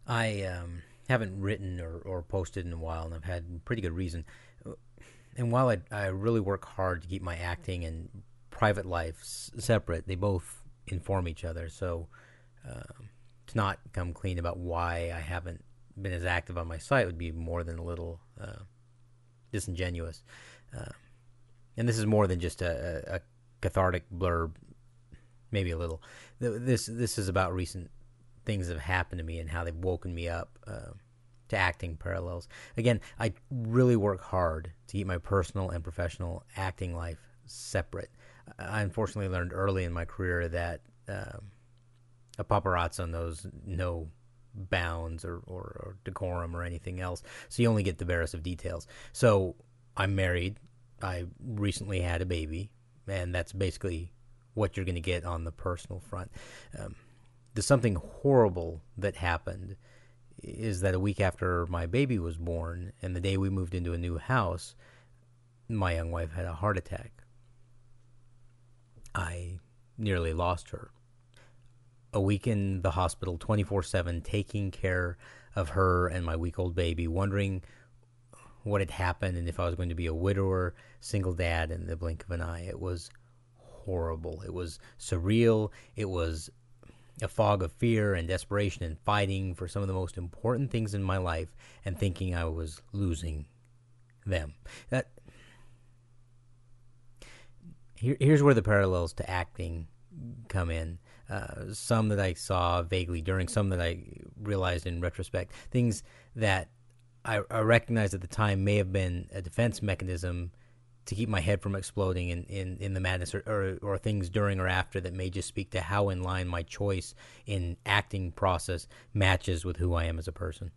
I haven't written or posted in a while, and I've had pretty good reason. And while I really work hard to keep my acting and private life separate, they both inform each other. So to not come clean about why I haven't been as active on my site would be more than a little disingenuous. Uh, and this is more than just a cathartic blurb, maybe a little. This is about recent things that have happened to me and how they've woken me up to acting parallels. Again, I really work hard to keep my personal and professional acting life separate. I unfortunately learned early in my career that a paparazzo knows no bounds or decorum or anything else, so you only get the barest of details. So I'm married. I recently had a baby, and that's basically what you're going to get on the personal front. There's something horrible that happened is that a week after my baby was born and the day we moved into a new house, my young wife had a heart attack. I nearly lost her. A week in the hospital, 24/7, taking care of her and my week-old baby, wondering what had happened and if I was going to be a widower, single dad in the blink of an eye. It was horrible. It was surreal. It was a fog of fear and desperation and fighting for some of the most important things in my life and thinking I was losing them. Here's where the parallels to acting come in. Some that I saw vaguely during, some that I realized in retrospect. Things that I recognized at the time may have been a defense mechanism to keep my head from exploding in the madness, or things during or after that may just speak to how in line my choice in acting process matches with who I am as a person.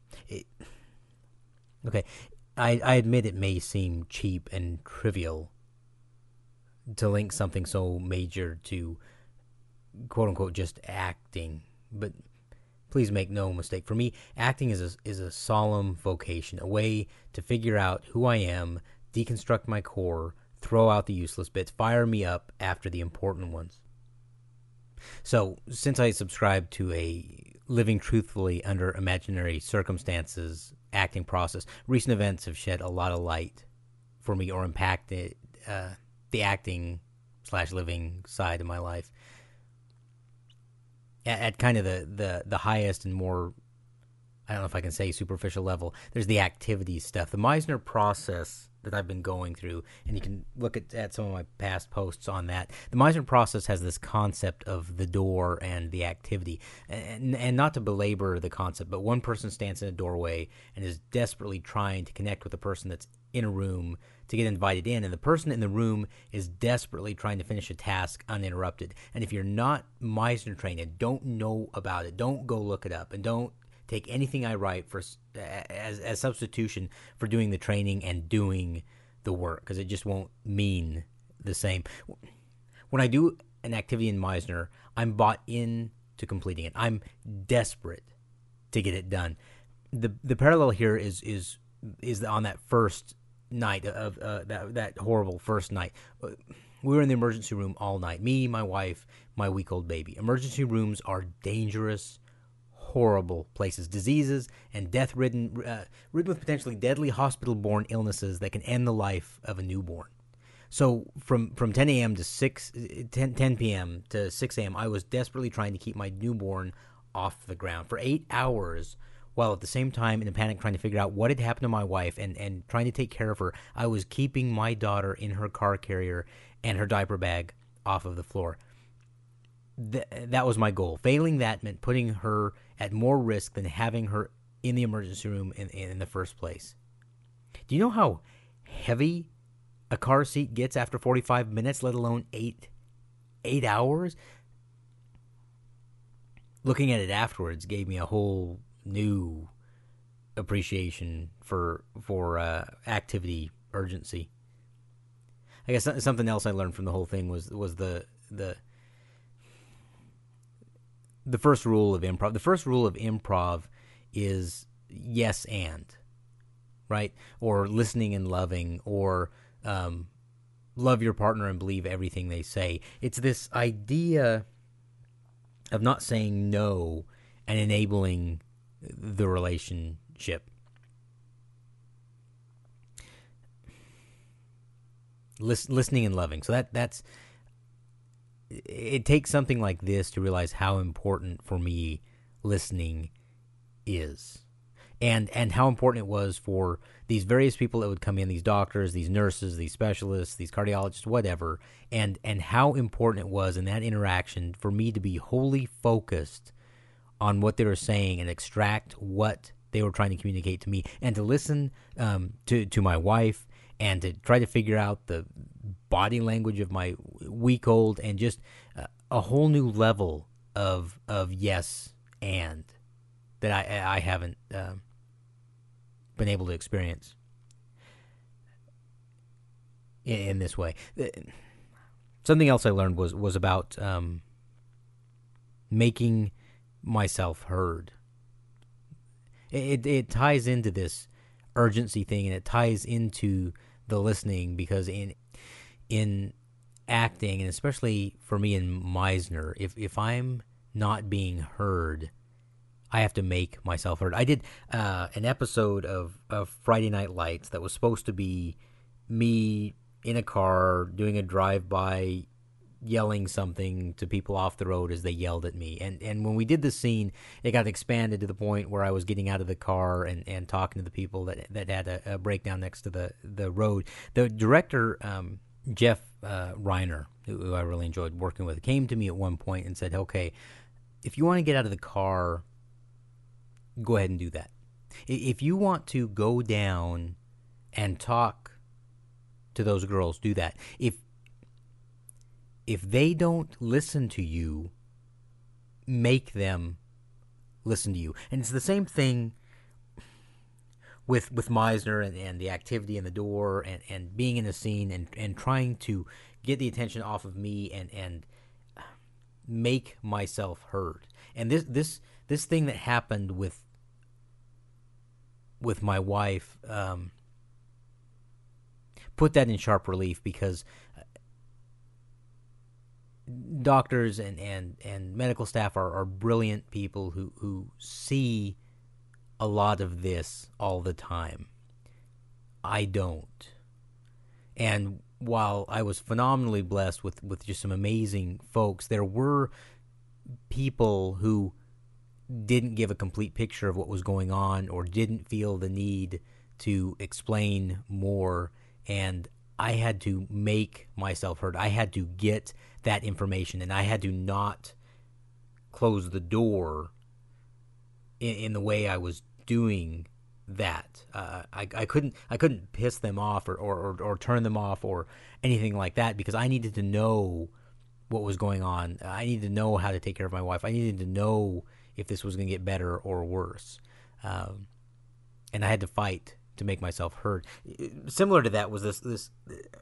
I admit it may seem cheap and trivial to link something so major to quote-unquote just acting, but please make no mistake. For me, acting is a solemn vocation, a way to figure out who I am, deconstruct my core, throw out the useless bits, fire me up after the important ones. So, since I subscribe to a living truthfully under imaginary circumstances acting process, recent events have shed a lot of light for me or impacted the acting / living side of my life at kind of the highest and more, I don't know if I can say superficial level. There's the activity stuff, the Meisner process that I've been going through, and you can look at some of my past posts on that. The Meisner process has this concept of the door and the activity, and not to belabor the concept, but one person stands in a doorway and is desperately trying to connect with the person that's in a room to get invited in, and the person in the room is desperately trying to finish a task uninterrupted. And if you're not Meisner trained and don't know about it, don't go look it up, and don't take anything I write for as substitution for doing the training and doing the work, because it just won't mean the same. When I do an activity in Meisner, I'm bought in to completing it. I'm desperate to get it done. The parallel here is on that first night of that horrible first night. We were in the emergency room all night. Me, my wife, my week-old baby. Emergency rooms are dangerous, horrible places. Diseases and death-ridden, ridden with potentially deadly hospital-borne illnesses that can end the life of a newborn. So from 10 a.m. to 10 p.m. to 6 a.m., I was desperately trying to keep my newborn off the ground for 8 hours, while at the same time in a panic trying to figure out what had happened to my wife and trying to take care of her. I was keeping my daughter in her car carrier and her diaper bag off of the floor. That was my goal. Failing that meant putting her at more risk than having her in the emergency room in the first place. Do you know how heavy a car seat gets after 45 minutes, let alone 8 hours? Looking at it afterwards gave me a whole new appreciation for activity urgency. I guess something else I learned from the whole thing was the first rule of improv. The first rule of improv is yes and, right? Or listening and loving, or love your partner and believe everything they say. It's this idea of not saying no and enabling the relationship. Listening and loving. So that's it takes something like this to realize how important for me listening is. And how important it was for these various people that would come in, these doctors, these nurses, these specialists, these cardiologists, whatever, and how important it was in that interaction for me to be wholly focused on what they were saying and extract what they were trying to communicate to me, and to listen to my wife, and to try to figure out the body language of my week-old, and just a whole new level of yes and that I haven't been able to experience in this way. Something else I learned was about making myself heard. It ties into this urgency thing, and it ties into the listening, because in acting, and especially for me in Meisner, if I'm not being heard, I have to make myself heard. I did an episode of Friday Night Lights that was supposed to be me in a car doing a drive-by, yelling something to people off the road as they yelled at me. And when we did the scene, it got expanded to the point where I was getting out of the car and talking to the people that had a breakdown next to the road. The director, Jeff Reiner, who I really enjoyed working with, came to me at one point and said, okay, if you want to get out of the car, go ahead and do that. If you want to go down and talk to those girls, do that. If they don't listen to you, make them listen to you. And it's the same thing with Meisner and the activity in the door, and being in a scene, and trying to get the attention off of me and make myself heard. And this thing that happened with my wife put that in sharp relief, because doctors and medical staff are brilliant people who see a lot of this all the time. I don't. And while I was phenomenally blessed with just some amazing folks, there were people who didn't give a complete picture of what was going on, or didn't feel the need to explain more, and I had to make myself heard. I had to get that information, and I had to not close the door in the way I was doing that. I couldn't piss them off or turn them off or anything like that, because I needed to know what was going on. I needed to know how to take care of my wife. I needed to know if this was going to get better or worse. And I had to fight to make myself heard. Similar to that was this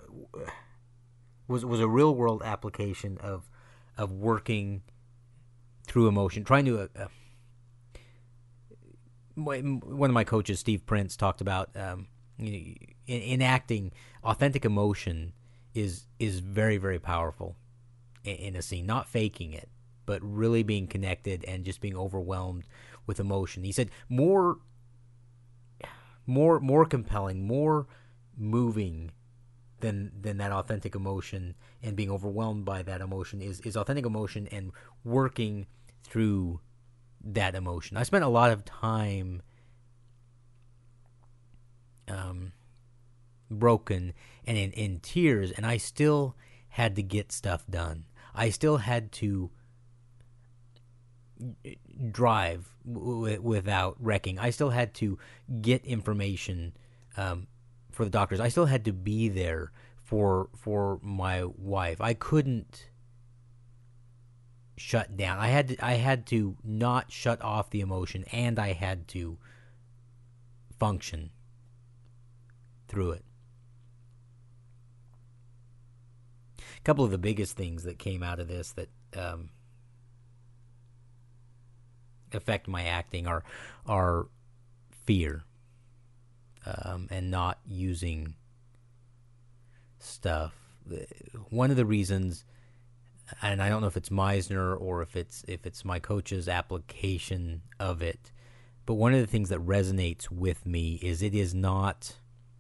was a real world application of working through emotion, trying to. One of my coaches, Steve Prince, talked about in acting, authentic emotion is very, very powerful in a scene. Not faking it, but really being connected and just being overwhelmed with emotion. He said more compelling, more moving than that authentic emotion and being overwhelmed by that emotion is authentic emotion and working through that emotion. I spent a lot of time broken and in tears, and I still had to get stuff done. I still had to drive without wrecking. I still had to get information for the doctors. I still had to be there for my wife. I couldn't shut down. I had to not shut off the emotion, and I had to function through it. A couple of the biggest things that came out of this that affect my acting are fear and not using stuff. One of the reasons, and I don't know if it's Meisner or if it's my coach's application of it, But one of the things that resonates with me is it is not.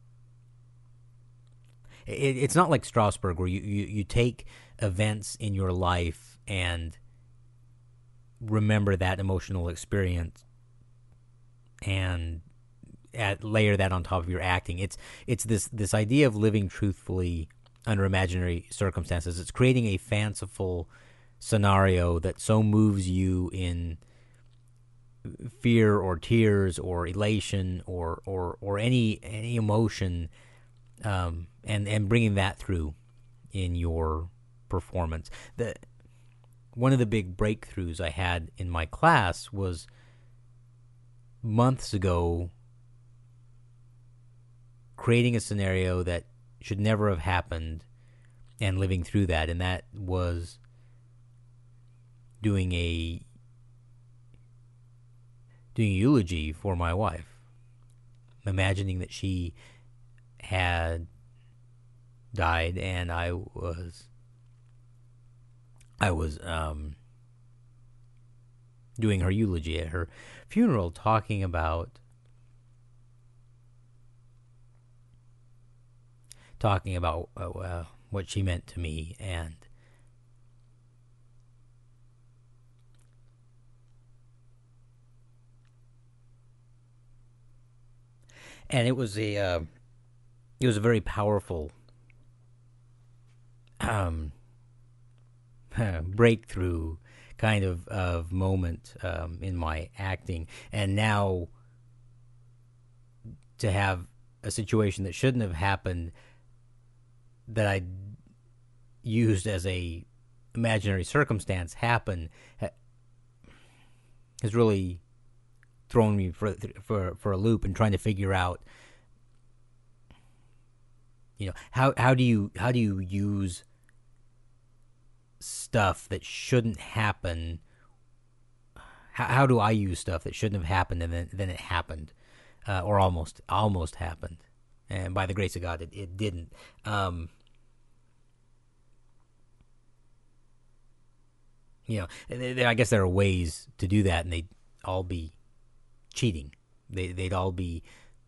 It's not like Strasbourg, where you take events in your life and remember that emotional experience and layer that on top of your acting. It's this idea of living truthfully under imaginary circumstances. It's creating a fanciful scenario that so moves you in fear or tears or elation or any emotion, and bringing that through in your performance. One of the big breakthroughs I had in my class was months ago, creating a scenario that should never have happened and living through that, and that was doing a eulogy for my wife, imagining that she had died and I was doing her eulogy at her funeral, talking about what she meant to me, and it was a very powerful breakthrough kind of moment in my acting. And now to have a situation that shouldn't have happened, that I used as a imaginary circumstance, happen, has really thrown me for a loop, and trying to figure out, how do you use stuff that shouldn't happen? How do I use stuff that shouldn't have happened and then it happened, or almost happened, and by the grace of God it didn't. I guess there are ways to do that, and they'd all be cheating. They'd all be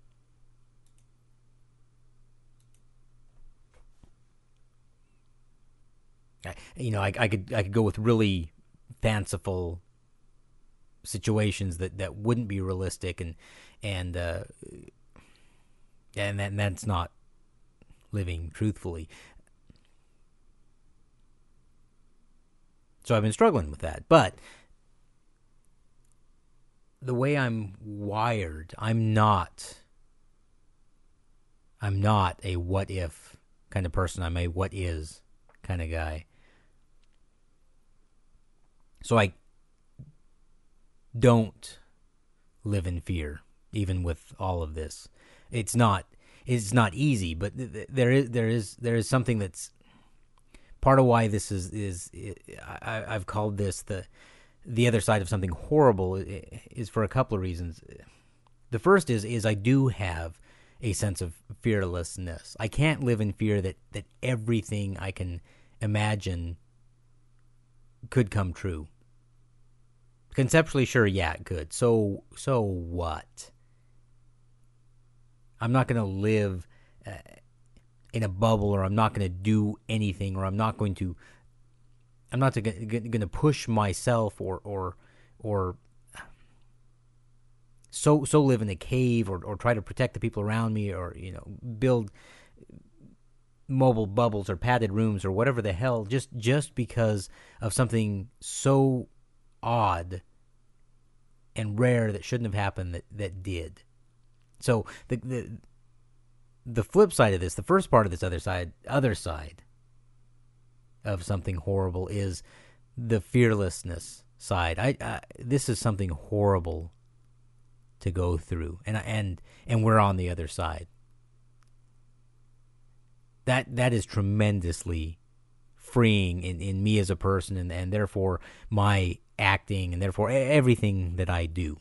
I could go with really fanciful situations that wouldn't be realistic, and that's not living truthfully. So I've been struggling with that. But the way I'm wired, I'm not a what if kind of person. I'm a what is kind of guy. So I don't live in fear, even with all of this. It's not easy, but there is something that's part of why this is I've called this the other side of something horrible, is for a couple of reasons. The first is I do have a sense of fearlessness. I can't live in fear that everything I can imagine could come true. Conceptually, sure, yeah, it could. So what? I'm not going to live in a bubble, or I'm not going to do anything, or I'm not going to push myself or so live in a cave, or try to protect the people around me, or build mobile bubbles or padded rooms or whatever the hell, just because of something so odd and rare that shouldn't have happened that did. So the flip side of this, the first part of this other side of something horrible, is the fearlessness side. This is something horrible to go through, and we're on the other side. That is tremendously freeing in me as a person, and therefore my acting, and therefore everything that I do.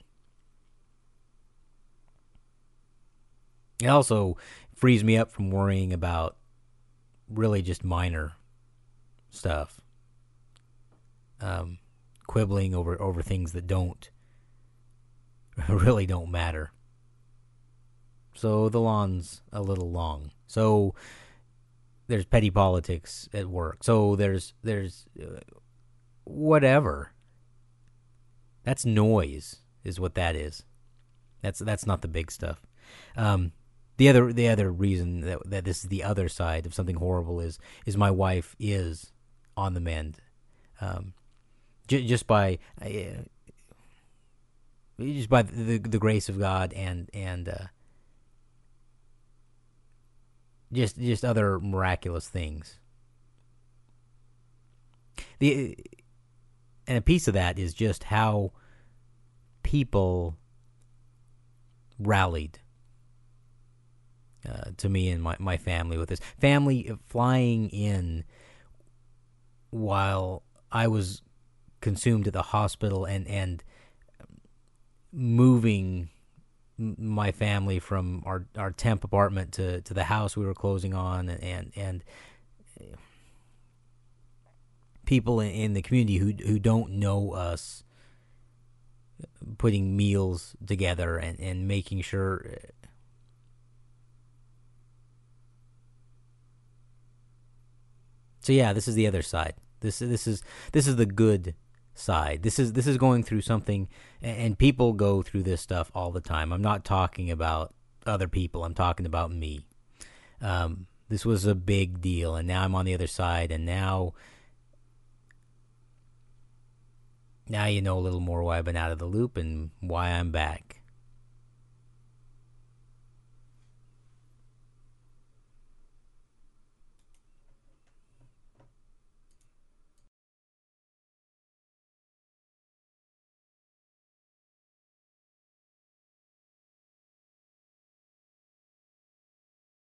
It also frees me up from worrying about really just minor stuff, quibbling over things that don't really don't matter. So the lawn's a little long. So there's petty politics at work. So there's whatever. That's noise, is what that is. That's not the big stuff. The other reason that this is the other side of something horrible is my wife is on the mend, just by the grace of God and just other miraculous things. And a piece of that is just how people rallied to me and my family with this. Family flying in while I was consumed at the hospital and moving my family from our temp apartment to the house we were closing on, and people in the community who don't know us putting meals together and making sure. So yeah, this is the other side. This is the good side. This is going through something, and people go through this stuff all the time. I'm not talking about other people. I'm talking about me. This was a big deal, and now I'm on the other side, and now you know a little more why I've been out of the loop and why I'm back.